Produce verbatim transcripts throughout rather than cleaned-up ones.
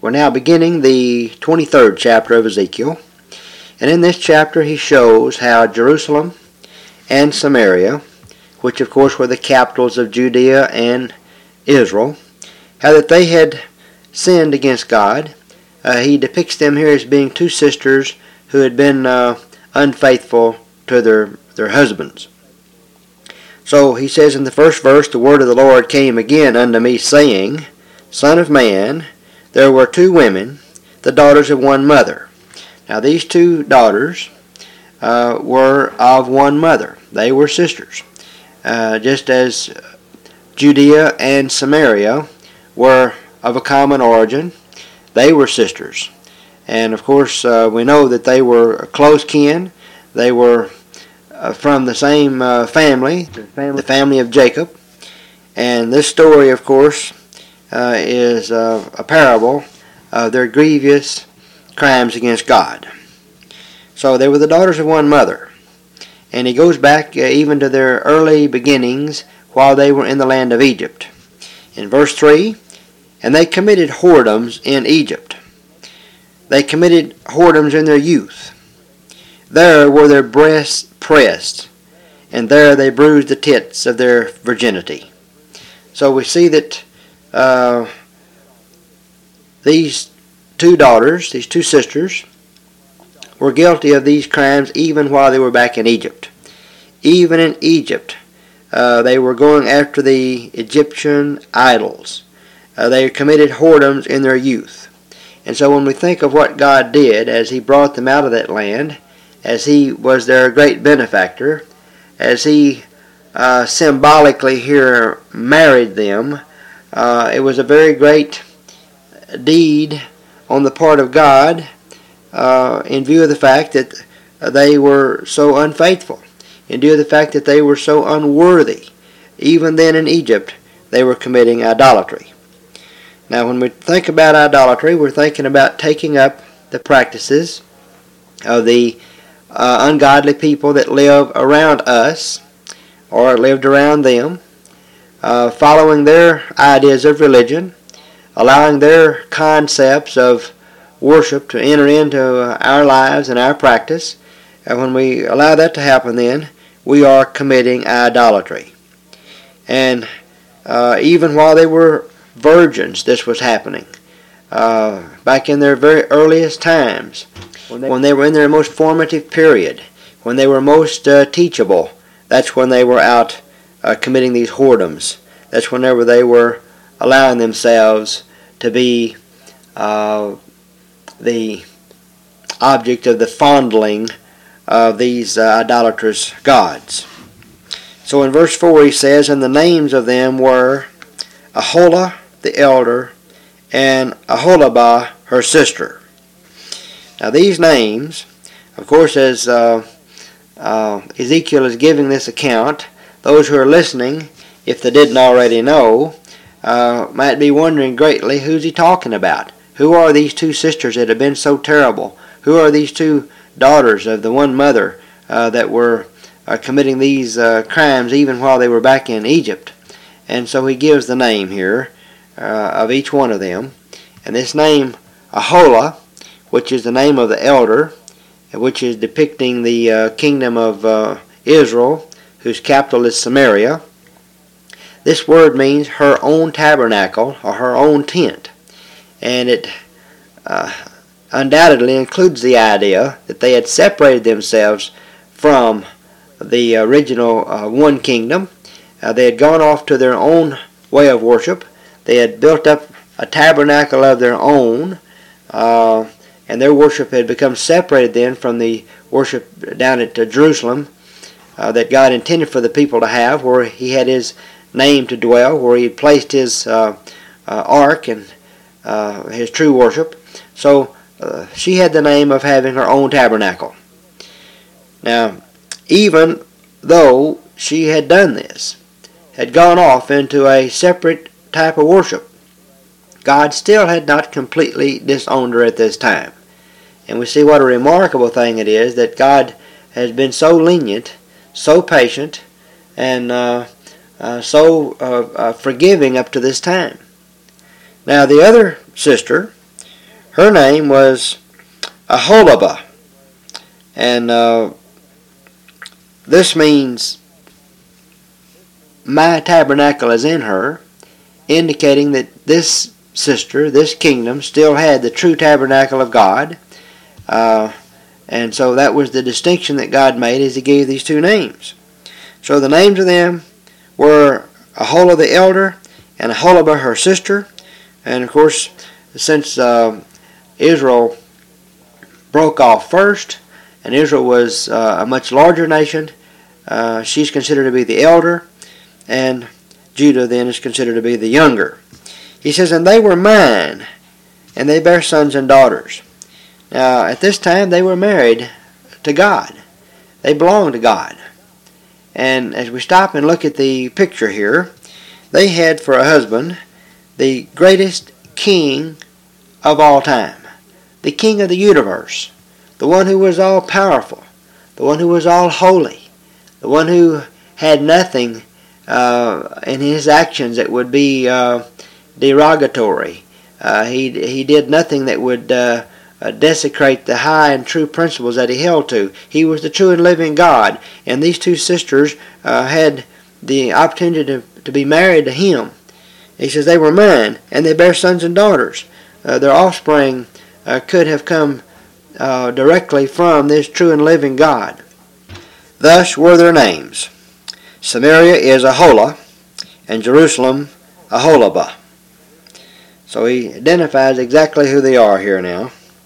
We're now beginning the twenty-third chapter of Ezekiel, and in this chapter he shows how Jerusalem and Samaria, which of course were the capitals of Judea and Israel, how that they had sinned against God. Uh, he depicts them here as being two sisters who had been uh, unfaithful to their, their husbands. So he says in the first verse, "The word of the Lord came again unto me, saying, Son of man, there were two women, the daughters of one mother." Now these two daughters uh, were of one mother. They were sisters. Uh, just as Judea and Samaria were of a common origin, they were sisters. And of course uh, we know that they were close kin. They were uh, from the same uh, family, the family, the family of Jacob. And this story, of course, Uh, is uh, a parable of their grievous crimes against God. So they were the daughters of one mother. And he goes back uh, even to their early beginnings while they were in the land of Egypt. In verse three, "And they committed whoredoms in Egypt. They committed whoredoms in their youth. There were their breasts pressed, and there they bruised the tits of their virginity." So we see that Uh, these two daughters, these two sisters, were guilty of these crimes even while they were back in Egypt. Even in Egypt, uh, they were going after the Egyptian idols. Uh, they committed whoredoms in their youth. And so when we think of what God did as He brought them out of that land, as He was their great benefactor, as He uh, symbolically here married them, Uh, it was a very great deed on the part of God uh, in view of the fact that they were so unfaithful, in view of the fact that they were so unworthy. Even then in Egypt, they were committing idolatry. Now when we think about idolatry, we're thinking about taking up the practices of the uh, ungodly people that live around us or lived around them, Uh, following their ideas of religion, allowing their concepts of worship to enter into uh, our lives and our practice. And when we allow that to happen, then we are committing idolatry. And uh, even while they were virgins, this was happening. Uh, back in their very earliest times, when they, when they were in their most formative period, when they were most uh, teachable, that's when they were out Uh, committing these whoredoms. That's whenever they were allowing themselves to be uh, the object of the fondling of these uh, idolatrous gods. So in verse four he says, "And the names of them were Aholah the elder and Aholibah her sister." Now these names, of course, as uh, uh, Ezekiel is giving this account, those who are listening, if they didn't already know, uh, might be wondering greatly, who's he talking about? Who are these two sisters that have been so terrible? Who are these two daughters of the one mother uh, that were uh, committing these uh, crimes even while they were back in Egypt? And so he gives the name here uh, of each one of them. And this name, Aholah, which is the name of the elder, which is depicting the uh, kingdom of uh, Israel, whose capital is Samaria. This word means her own tabernacle or her own tent. And it uh, undoubtedly includes the idea that they had separated themselves from the original uh, one kingdom. Uh, they had gone off to their own way of worship. They had built up a tabernacle of their own, uh, and their worship had become separated then from the worship down at uh, Jerusalem, Uh, that God intended for the people to have, where He had His name to dwell, where He had placed His uh, uh, ark and uh, His true worship. So uh, she had the name of having her own tabernacle. Now, even though she had done this, had gone off into a separate type of worship, God still had not completely disowned her at this time. And we see what a remarkable thing it is that God has been so lenient, so patient, and uh, uh, so uh, uh, forgiving up to this time. Now the other sister Her name was Aholibah, and uh, this means my tabernacle is in her, indicating that this sister, this kingdom, still had the true tabernacle of God. Uh, and so that was the distinction that God made as He gave these two names. So the names of them were Aholah the elder and Aholibah her sister. And of course, since uh, Israel broke off first, and Israel was uh, a much larger nation, uh, she's considered to be the elder, and Judah then is considered to be the younger. He says, and they were mine, and they bare sons and daughters. Now, at this time, they were married to God. They belonged to God. And as we stop and look at the picture here, they had for a husband the greatest king of all time, the king of the universe, the one who was all powerful, the one who was all holy, the one who had nothing uh, in his actions that would be uh, derogatory. Uh, he he did nothing that would uh, uh, desecrate the high and true principles that he held to. He was the true and living God, and these two sisters uh, had the opportunity to, to be married to him. He says, they were mine, and they bare sons and daughters. Uh, their offspring uh, could have come uh, directly from this true and living God. Thus were their names. Samaria is Aholah, and Jerusalem Aholibah. So he identifies exactly who they are here now.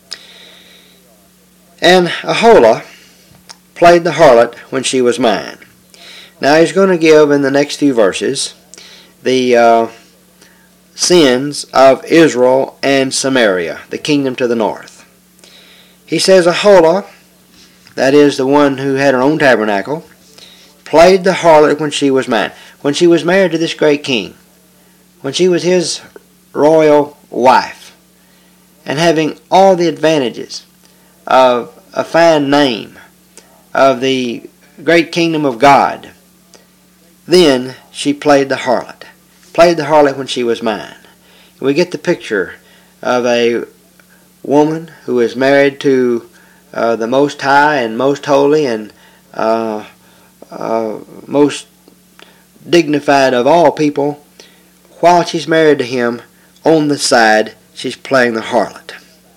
And Aholah played the harlot when she was mine. Now he's going to give in the next few verses the uh, sins of Israel and Samaria, the kingdom to the north. He says Aholah, that is the one who had her own tabernacle, played the harlot when she was mine. When she was married to this great king, when she was his royal wife, and having all the advantages of a fine name, of the great kingdom of God, then she played the harlot. Played the harlot when she was mine. We get the picture of a woman who is married to uh, the Most High and Most Holy and uh, uh, most dignified of all people. While she's married to him, on the side, she's playing the harlot.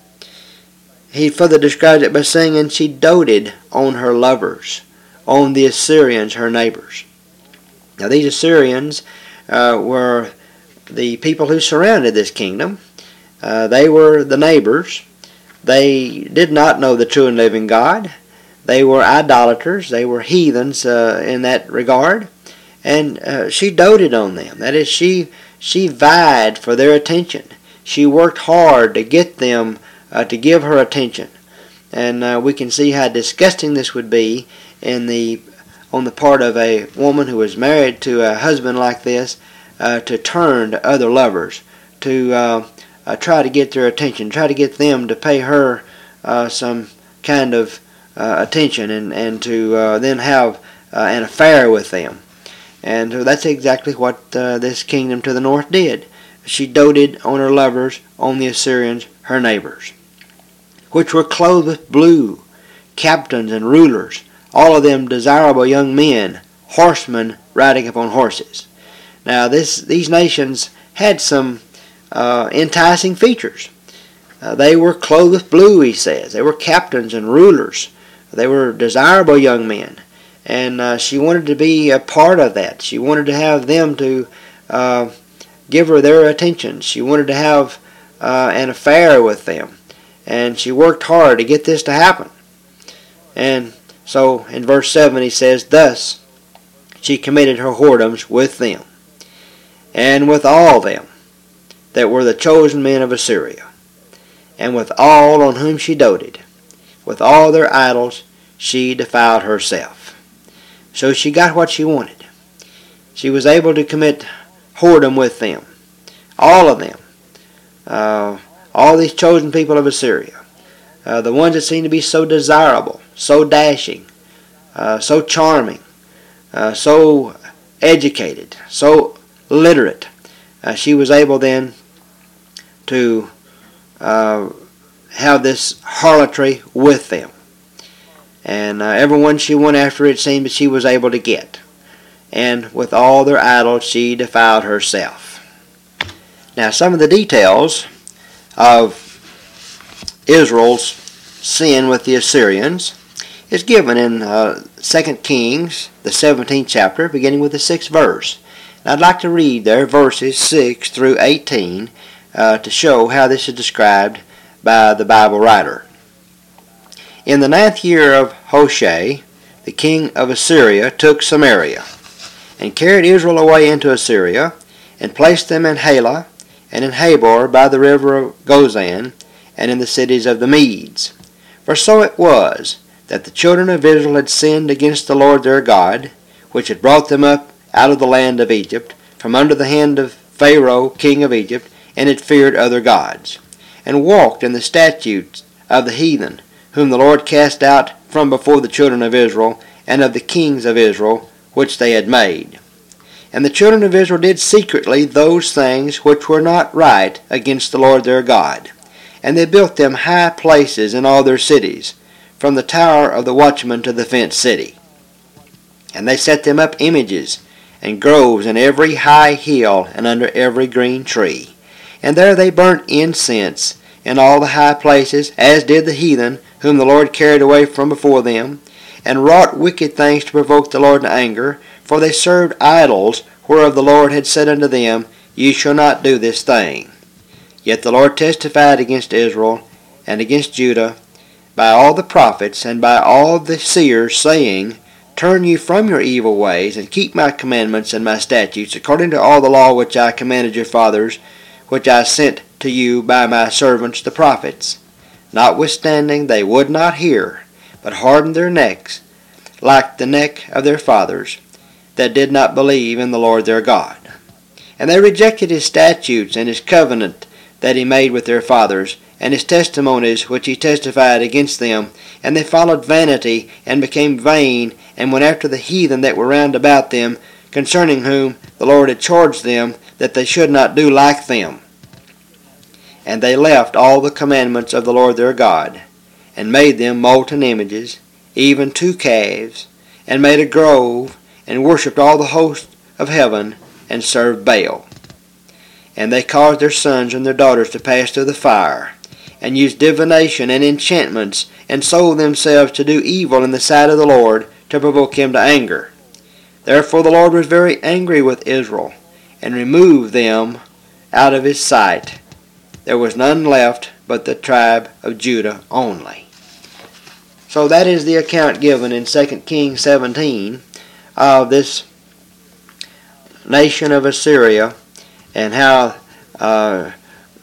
He further describes it by saying, and she doted on her lovers, on the Assyrians, her neighbors. Now these Assyrians uh, were the people who surrounded this kingdom. Uh, they were the neighbors. They did not know the true and living God. They were idolaters. They were heathens uh, in that regard. And uh, she doted on them. That is, she she vied for their attention. She worked hard to get them uh, to give her attention. And uh, we can see how disgusting this would be in the on the part of a woman who was married to a husband like this, uh, to turn to other lovers, to uh, uh, try to get their attention, try to get them to pay her uh, some kind of uh, attention, and, and to uh, then have uh, an affair with them. And so that's exactly what uh, this kingdom to the north did. She doted on her lovers, on the Assyrians, her neighbors, which were clothed with blue, captains and rulers, all of them desirable young men, horsemen riding upon horses. Now this these nations had some uh, enticing features. Uh, they were clothed with blue, he says. They were captains and rulers. They were desirable young men. And uh, she wanted to be a part of that. She wanted to have them to uh, give her their attention. She wanted to have uh, an affair with them. And she worked hard to get this to happen. And so in verse seven he says, thus she committed her whoredoms with them, and with all them that were the chosen men of Assyria, and with all on whom she doted. With all their idols she defiled herself. So she got what she wanted. She was able to commit whoredom with them. All of them. Uh, all these chosen people of Assyria. Uh, the ones that seemed to be so desirable, so dashing, uh, so charming, uh, so educated, so literate. Uh, she was able then to uh, have this harlotry with them. And uh, everyone she went after, it seemed that she was able to get. And with all their idols she defiled herself. Now some of the details of Israel's sin with the Assyrians is given in uh, Second Kings, the seventeenth chapter, beginning with the sixth verse. And I'd like to read there verses six through eighteen uh, to show how this is described by the Bible writer. In the ninth year of Hoshea, the king of Assyria took Samaria, and carried Israel away into Assyria, and placed them in Halah, and in Habor by the river of Gozan, and in the cities of the Medes. For so it was, that the children of Israel had sinned against the Lord their God, which had brought them up out of the land of Egypt, from under the hand of Pharaoh king of Egypt, and had feared other gods, and walked in the statutes of the heathen, whom the Lord cast out from before the children of Israel, and of the kings of Israel, which they had made. And the children of Israel did secretly those things which were not right against the Lord their God. And they built them high places in all their cities, from the tower of the watchman to the fenced city. And they set them up images and groves in every high hill and under every green tree. And there they burnt incense in all the high places, as did the heathen, whom the Lord carried away from before them, and wrought wicked things to provoke the Lord to anger, for they served idols, whereof the Lord had said unto them, Ye shall not do this thing. Yet the Lord testified against Israel and against Judah by all the prophets and by all the seers, saying, Turn you from your evil ways, and keep my commandments and my statutes, according to all the law which I commanded your fathers, which I sent to you by my servants the prophets. Notwithstanding they would not hear, but hardened their necks, like the neck of their fathers, that did not believe in the Lord their God. And they rejected his statutes and his covenant that he made with their fathers, and his testimonies which he testified against them. And they followed vanity, and became vain, and went after the heathen that were round about them, concerning whom the Lord had charged them that they should not do like them. And they left all the commandments of the Lord their God, and made them molten images, even two calves, and made a grove, and worshipped all the host of heaven, and served Baal. And they caused their sons and their daughters to pass through the fire, and used divination and enchantments, and sold themselves to do evil in the sight of the Lord, to provoke him to anger. Therefore the Lord was very angry with Israel, and removed them out of his sight. There was none left but the tribe of Judah only. So that is the account given in Second Kings seventeen of this nation of Assyria, and how uh,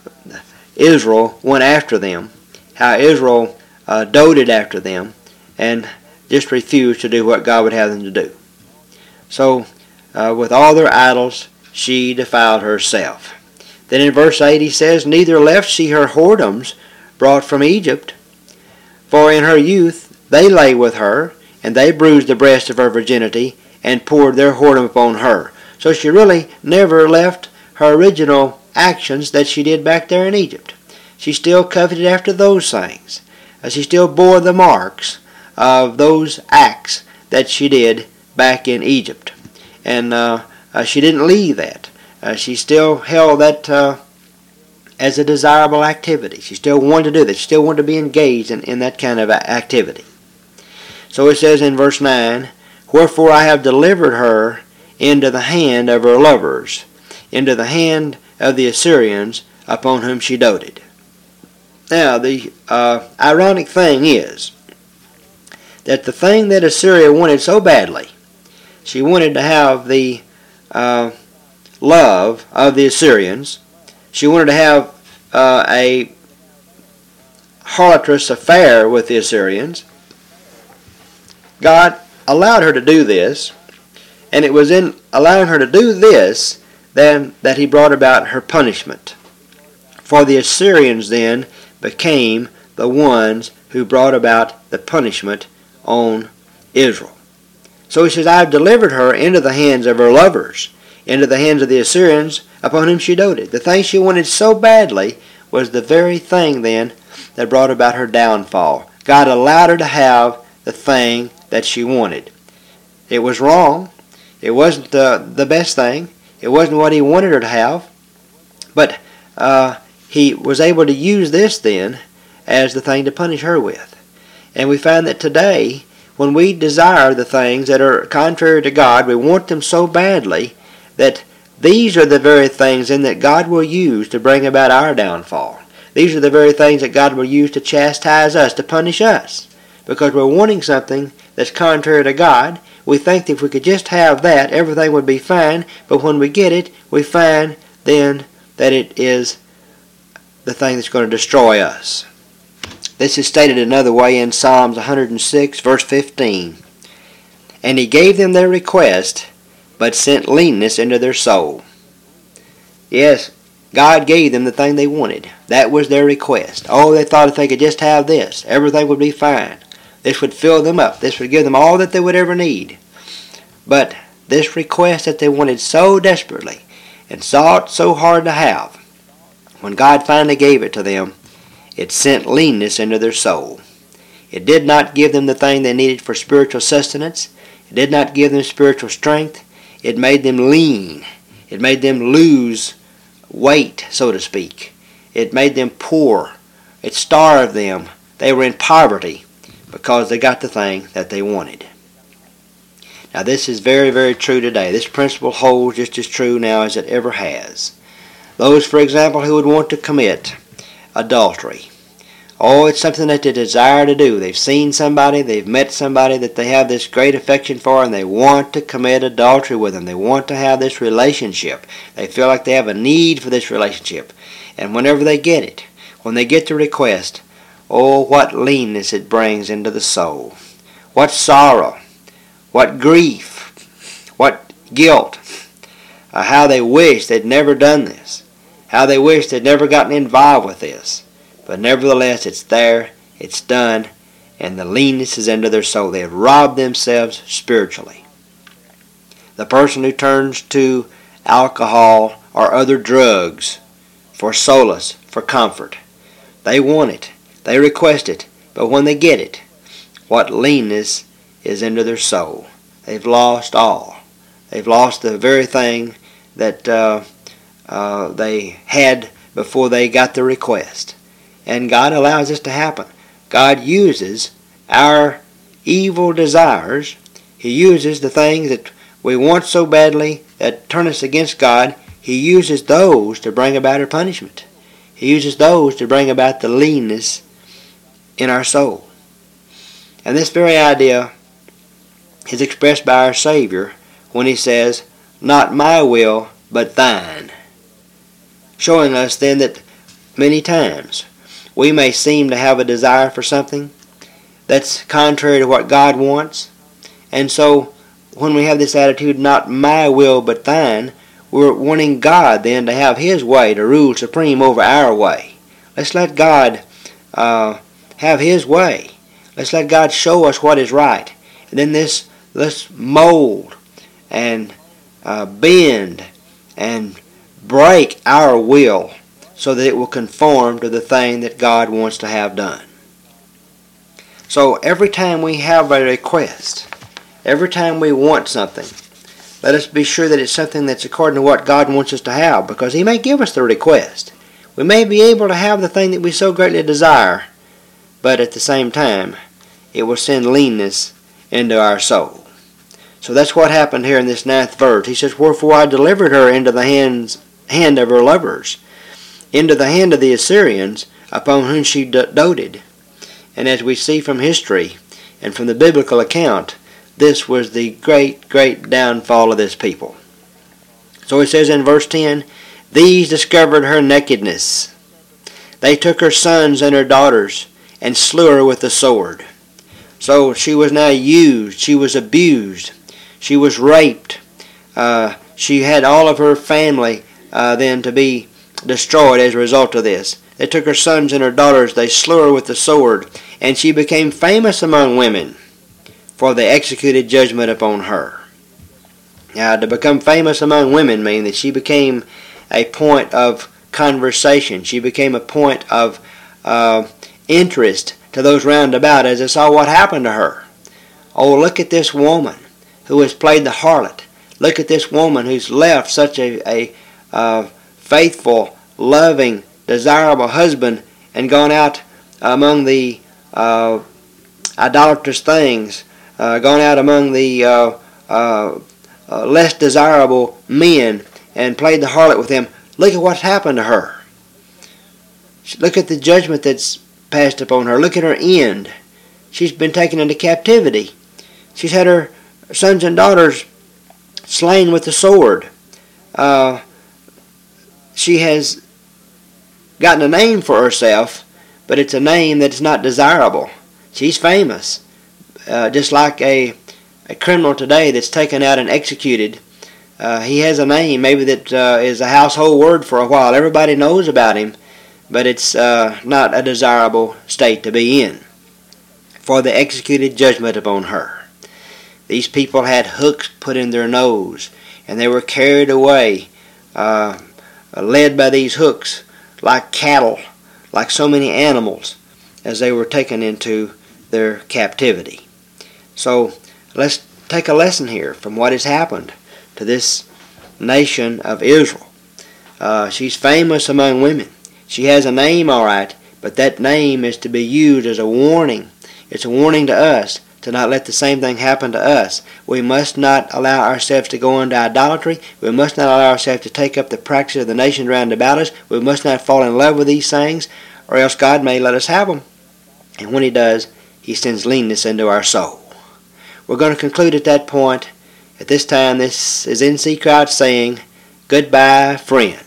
Israel went after them, how Israel uh, doted after them, and just refused to do what God would have them to do. So, uh, with all their idols, she defiled herself. Then in verse eight he says, Neither left she her whoredoms brought from Egypt, for in her youth they lay with her, and they bruised the breast of her virginity, and poured their whoredom upon her. So she really never left her original actions that she did back there in Egypt. She still coveted after those things. Uh, she still bore the marks of those acts that she did back in Egypt. And uh, uh, she didn't leave that. Uh, she still held that uh, as a desirable activity. She still wanted to do that. She still wanted to be engaged in, in that kind of activity. So it says in verse nine, Wherefore I have delivered her into the hand of her lovers, into the hand of the Assyrians, upon whom she doted. Now, the uh, ironic thing is that the thing that Assyria wanted so badly, she wanted to have the uh, love of the Assyrians. She wanted to have uh, a harlotous affair with the Assyrians. God allowed her to do this, and it was in allowing her to do this then that he brought about her punishment. For the Assyrians then became the ones who brought about the punishment on Israel. So he says, I have delivered her into the hands of her lovers, into the hands of the Assyrians, upon whom she doted. The thing she wanted so badly was the very thing then that brought about her downfall. God allowed her to have the thing that she wanted. It was wrong. It wasn't the, the best thing. It wasn't what he wanted her to have. But uh, he was able to use this then as the thing to punish her with. And we find that today, when we desire the things that are contrary to God, we want them so badly that these are the very things then that God will use to bring about our downfall. These are the very things that God will use to chastise us, to punish us. Because we're wanting something that's contrary to God. We think that if we could just have that, everything would be fine. But when we get it, we find then that it is the thing that's going to destroy us. This is stated another way in Psalms one hundred six, verse fifteen. And he gave them their request, but sent leanness into their soul. Yes, God gave them the thing they wanted. That was their request. Oh, they thought if they could just have this, everything would be fine. This would fill them up. This would give them all that they would ever need. But this request that they wanted so desperately and sought so hard to have, when God finally gave it to them, it sent leanness into their soul. It did not give them the thing they needed for spiritual sustenance. It did not give them spiritual strength. It made them lean. It made them lose weight, so to speak. It made them poor. It starved them. They were in poverty because they got the thing that they wanted. Now this is very, very true today. This principle holds just as true now as it ever has. Those, for example, who would want to commit adultery. Oh, it's something that they desire to do. They've seen somebody, they've met somebody that they have this great affection for, and they want to commit adultery with them. They want to have this relationship. They feel like they have a need for this relationship. And whenever they get it, when they get the request, oh, what leanness it brings into the soul. What sorrow. What grief. What guilt. Uh, how they wish they'd never done this. How they wish they'd never gotten involved with this. But nevertheless, it's there, it's done, and the leanness is into their soul. They have robbed themselves spiritually. The person who turns to alcohol or other drugs for solace, for comfort, they want it, they request it, but when they get it, what leanness is into their soul. They've lost all. They've lost the very thing that uh, uh, they had before they got the request. And God allows this to happen. God uses our evil desires. He uses the things that we want so badly that turn us against God. He uses those to bring about our punishment. He uses those to bring about the leanness in our soul. And this very idea is expressed by our Savior when He says, "Not my will, but thine." Showing us then that many times we may seem to have a desire for something that's contrary to what God wants. And so when we have this attitude, not my will but thine, we're wanting God then to have His way, to rule supreme over our way. Let's let God uh, have His way. Let's let God show us what is right. And then this, let's mold and uh, bend and break our will so that it will conform to the thing that God wants to have done. So every time we have a request, every time we want something, let us be sure that it's something that's according to what God wants us to have, because He may give us the request. We may be able to have the thing that we so greatly desire, but at the same time, it will send leanness into our soul. So that's what happened here in this ninth verse. He says, "Wherefore I delivered her into the hands, hand of her lovers, into the hand of the Assyrians, upon whom she doted." And as we see from history and from the biblical account, this was the great, great downfall of this people. So it says in verse ten, "These discovered her nakedness. They took her sons and her daughters, and slew her with the sword." So she was now used, she was abused, she was raped. Uh, she had all of her family uh, then to be destroyed as a result of this. They took her sons and her daughters, they slew her with the sword, and she became famous among women, for they executed judgment upon her. Now, to become famous among women means that she became a point of conversation. She became a point of uh, interest to those round about as they saw what happened to her. Oh, look at this woman who has played the harlot. Look at this woman who's left such a, a uh, faithful, loving, desirable husband and gone out among the uh, idolatrous things, uh, gone out among the uh, uh, uh, less desirable men and played the harlot with them. Look at what's happened to her. Look at the judgment that's passed upon her. Look at her end. She's been taken into captivity. She's had her sons and daughters slain with the sword. Uh, she has gotten a name for herself, but it's a name that's not desirable. She's famous, uh, just like a, a criminal today that's taken out and executed. Uh, he has a name maybe that uh, is a household word for a while. Everybody knows about him, but it's uh, not a desirable state to be in. For the executed judgment upon her. These people had hooks put in their nose, and they were carried away, uh, led by these hooks like cattle, like so many animals, as they were taken into their captivity. So let's take a lesson here from what has happened to this nation of Israel. Uh, she's famous among women. She has a name, all right, but that name is to be used as a warning. It's a warning to us to not let the same thing happen to us. We must not allow ourselves to go into idolatry. We must not allow ourselves to take up the practice of the nations round about us. We must not fall in love with these things, or else God may let us have them. And when He does, He sends leanness into our soul. We're going to conclude at that point. At this time, this is N C Crouch saying, goodbye, friend.